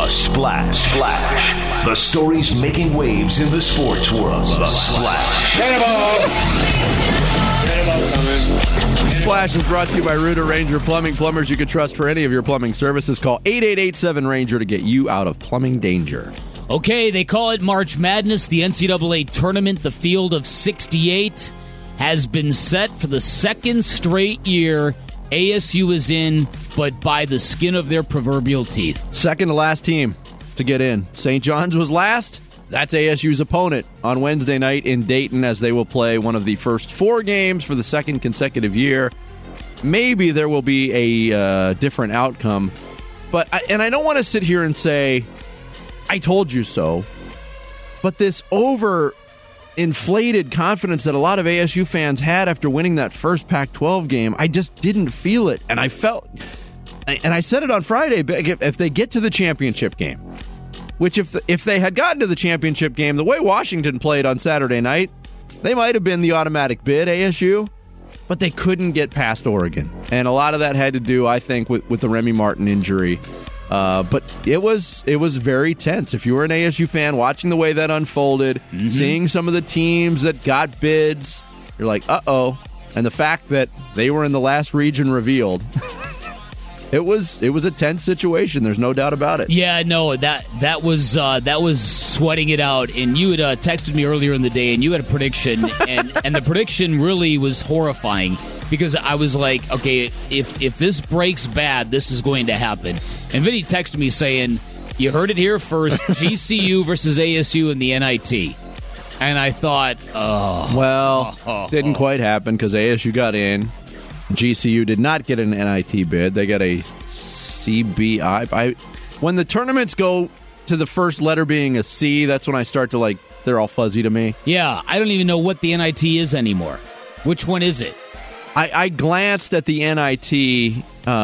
The Splash. The stories making waves in the sports world. The Splash. Splash is brought to you by Rooter Ranger Plumbing. Plumbers you can trust for any of your plumbing services. Call 888-7-RANGER to get you out of plumbing danger. Okay, they call it March Madness. The NCAA tournament, the field of 68, has been set for the second straight year. ASU is in, but by the skin of their proverbial teeth. Second to last team to get in. St. John's was last. That's ASU's opponent on Wednesday night in Dayton, as they will play one of the first 4 games for the second consecutive year. Maybe there will be a different outcome. But I don't want to sit here and say, I told you so. But this overinflated confidence that a lot of ASU fans had after winning that first Pac-12 game, I just didn't feel it. And I felt, and I said it on Friday, if they get to the championship game, which if they had gotten to the championship game the way Washington played on Saturday night, they might have been the automatic bid, ASU, but they couldn't get past Oregon. And a lot of that had to do, I think, with the Remy Martin injury. But it was very tense. If you were an ASU fan watching the way that unfolded, seeing some of the teams that got bids, you're like, uh-oh. And the fact that they were in the last region revealed, it was a tense situation. There's no doubt about it. Yeah, no, that was sweating it out. And you had texted me earlier in the day, and you had a prediction, and the prediction really was horrifying. Because I was like, okay, if this breaks bad, this is going to happen. And Vinny texted me saying, you heard it here first, GCU versus ASU in the NIT. And I thought, didn't quite happen because ASU got in. GCU did not get an NIT bid. They got a CBI. When the tournaments go to the first letter being a C, that's when I start to they're all fuzzy to me. Yeah, I don't even know what the NIT is anymore. Which one is it? I glanced at the NIT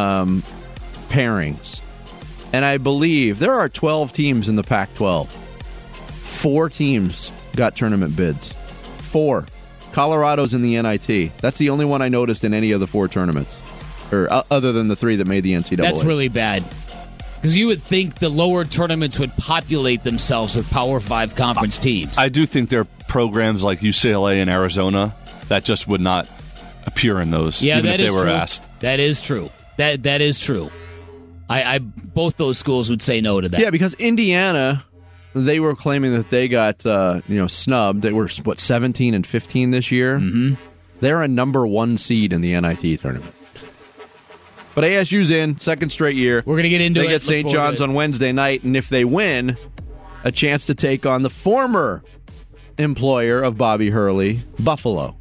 pairings, and I believe there are 12 teams in the Pac-12. 4 teams got tournament bids. 4. Colorado's in the NIT. That's the only one I noticed in any of the 4 tournaments, or other than the 3 that made the NCAA. That's really bad. Because you would think the lower tournaments would populate themselves with Power 5 conference teams. I do think there are programs like UCLA and Arizona that just would not appear in those, even if they were asked. That is true. That is true. I both those schools would say no to that. Yeah, because Indiana, they were claiming that they got snubbed. They were 17 and 15 this year. Mm-hmm. They're a number 1 seed in the NIT tournament. But ASU's in, second straight year. We're going to get into it. They get St. John's on Wednesday night, and if they win, a chance to take on the former employer of Bobby Hurley, Buffalo.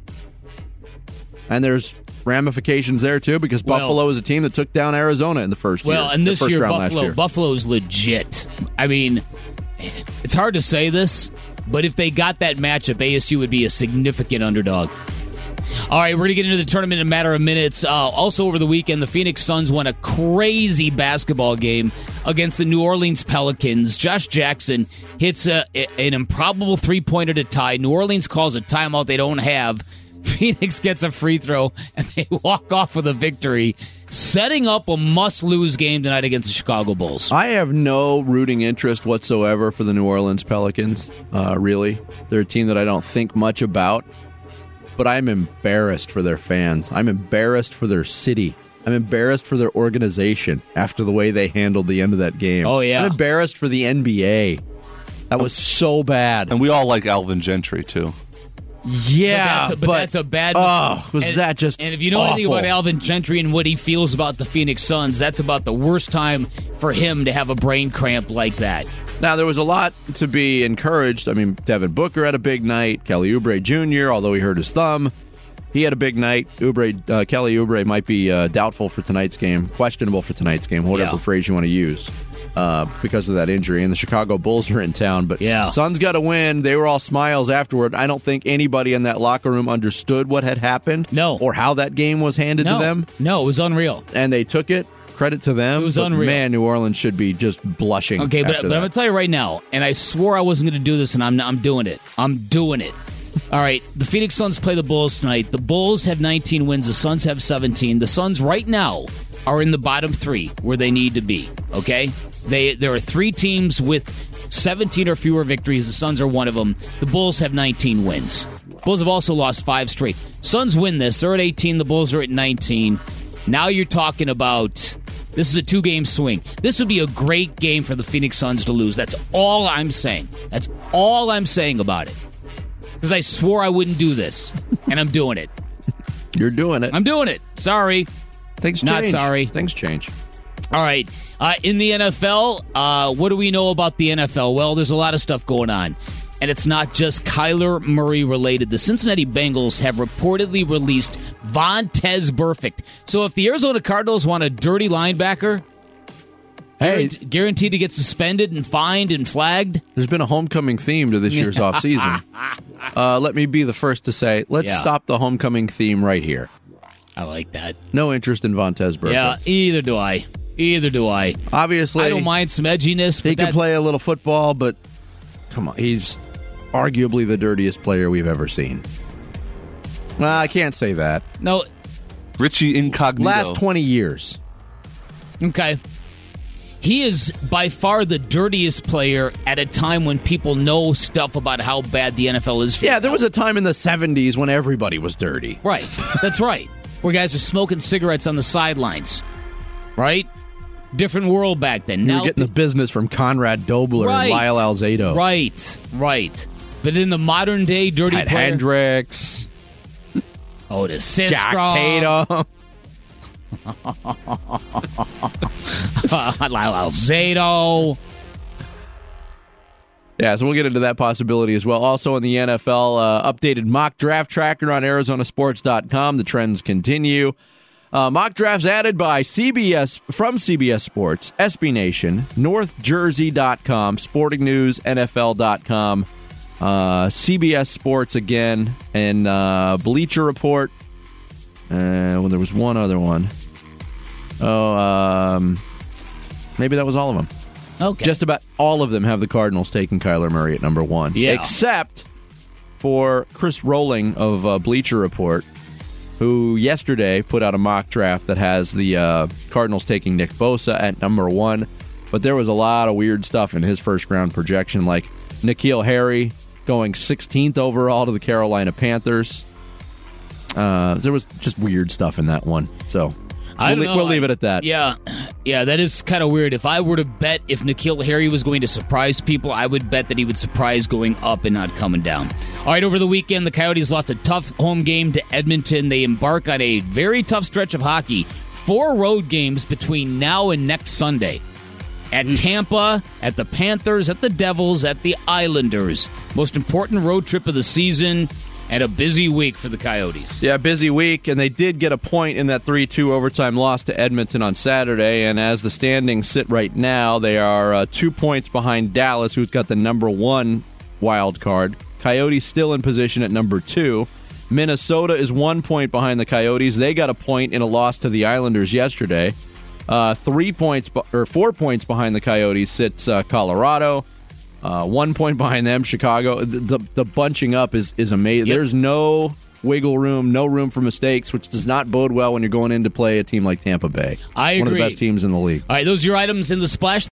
And there's ramifications there, too, because Buffalo is a team that took down Arizona in the first year. Well, and this year, Buffalo's legit. I mean, it's hard to say this, but if they got that matchup, ASU would be a significant underdog. All right, we're going to get into the tournament in a matter of minutes. Also over the weekend, the Phoenix Suns won a crazy basketball game against the New Orleans Pelicans. Josh Jackson hits an improbable three-pointer to tie. New Orleans calls a timeout they don't have. Phoenix gets a free throw, and they walk off with a victory, setting up a must-lose game tonight against the Chicago Bulls. I have no rooting interest whatsoever for the New Orleans Pelicans, really. They're a team that I don't think much about, but I'm embarrassed for their fans. I'm embarrassed for their city. I'm embarrassed for their organization after the way they handled the end of that game. Oh, yeah. I'm embarrassed for the NBA. That was so bad. And we all like Alvin Gentry, too. Yeah, but that's a bad. That just? And if you know anything about Alvin Gentry and what he feels about the Phoenix Suns, that's about the worst time for him to have a brain cramp like that. Now, there was a lot to be encouraged. I mean, Devin Booker had a big night. Kelly Oubre Jr., although he hurt his thumb, he had a big night. Kelly Oubre might be doubtful for tonight's game, questionable for tonight's game, whatever phrase you want to use, because of that injury. And the Chicago Bulls are in town. But Suns got to win. They were all smiles afterward. I don't think anybody in that locker room understood what had happened. No. Or how that game was handed to them. No, it was unreal. And they took it. Credit to them. It was unreal. Man, New Orleans should be just blushing. Okay, but I'm going to tell you right now, and I swore I wasn't going to do this, and I'm doing it. I'm doing it. All right, the Phoenix Suns play the Bulls tonight. The Bulls have 19 wins. The Suns have 17. The Suns right now are in the bottom 3 where they need to be, okay? There are 3 teams with 17 or fewer victories. The Suns are one of them. The Bulls have 19 wins. Bulls have also lost 5 straight. Suns win this. They're at 18. The Bulls are at 19. Now you're talking about this is a 2-game swing. This would be a great game for the Phoenix Suns to lose. That's all I'm saying. That's all I'm saying about it. Because I swore I wouldn't do this, and I'm doing it. You're doing it. I'm doing it. Sorry. Things Not change. sorry. Things change. All right. In the NFL, what do we know about the NFL? Well, there's a lot of stuff going on. And it's not just Kyler Murray related. The Cincinnati Bengals have reportedly released Vontaze Burfict. So if the Arizona Cardinals want a dirty linebacker, guaranteed to get suspended and fined and flagged. There's been a homecoming theme to this year's offseason. Let me be the first to say, let's stop the homecoming theme right here. I like that. No interest in Vontaze Burfict. Yeah, either do I. Obviously, I don't mind some edginess. But he can play a little football, but come on, he's arguably the dirtiest player we've ever seen. Well, I can't say that. No. Richie Incognito. Last 20 years. Okay. He is by far the dirtiest player at a time when people know stuff about how bad the NFL is. Yeah, there was a time in the 70s when everybody was dirty. Right. That's right. Where guys were smoking cigarettes on the sidelines. Right? Different world back then. You were getting the business from Conrad Dobler and Lyle Alzado. Right. But in the modern day, dirty Ted player. Hendricks. Otis Sistrom. Jack Tatum. Lyle Alzado. Yeah, so we'll get into that possibility as well. Also in the NFL, updated mock draft tracker on ArizonaSports.com. The trends continue. Mock drafts added by CBS, from CBS Sports, SB Nation, NorthJersey.com, Sporting News, NFL.com, CBS Sports again, and Bleacher Report. Well, there was one other one. Maybe that was all of them. Okay. Just about all of them have the Cardinals taking Kyler Murray at number 1. Yeah. Except for Chris Rowling of Bleacher Report, who yesterday put out a mock draft that has the Cardinals taking Nick Bosa at number 1. But there was a lot of weird stuff in his first-round projection, like N'Keal Harry going 16th overall to the Carolina Panthers. There was just weird stuff in that one. So we'll leave it at that. Yeah, that is kind of weird. If I were to bet if N'Keal Harry was going to surprise people, I would bet that he would surprise going up and not coming down. All right, over the weekend, the Coyotes lost a tough home game to Edmonton. They embark on a very tough stretch of hockey. 4 road games between now and next Sunday. At Tampa, at the Panthers, at the Devils, at the Islanders. Most important road trip of the season. And a busy week for the Coyotes. Yeah, busy week, and they did get a point in that 3-2 overtime loss to Edmonton on Saturday, and as the standings sit right now, they are 2 points behind Dallas, who's got the number 1 wild card. Coyotes still in position at number 2. Minnesota is 1 point behind the Coyotes. They got a point in a loss to the Islanders yesterday. 4 points behind the Coyotes sits Colorado. 1 point behind them, Chicago. The bunching up is amazing. Yep. There's no wiggle room, no room for mistakes, which does not bode well when you're going in to play a team like Tampa Bay. I agree. One of the best teams in the league. All right, those are your items in the Splash.